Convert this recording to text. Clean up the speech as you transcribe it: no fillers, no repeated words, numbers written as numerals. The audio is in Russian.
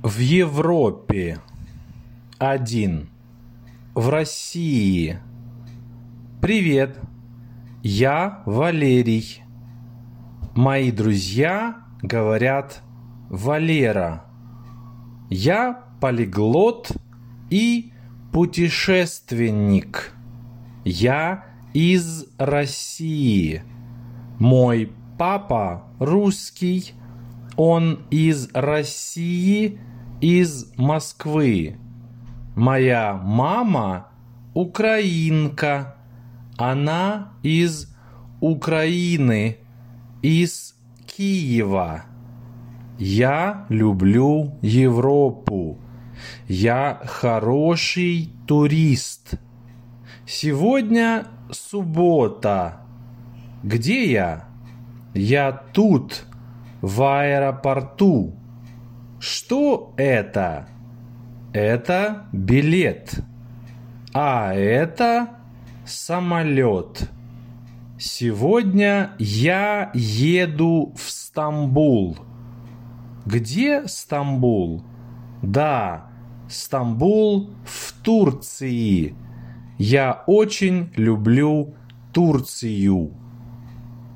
В Европе – 1. В России. Привет, я Валерий. Мои друзья говорят Валера. Я полиглот и путешественник. Я из России. Мой папа русский. Он из России, из Москвы. Моя мама украинка. Она из Украины, из Киева. Я люблю Европу. Я хороший турист. Сегодня суббота. Где я? Я тут, в аэропорту. Что это? Это билет. А это самолет. Сегодня я еду в Стамбул. Где Стамбул? Да, Стамбул в Турции. Я очень люблю Турцию.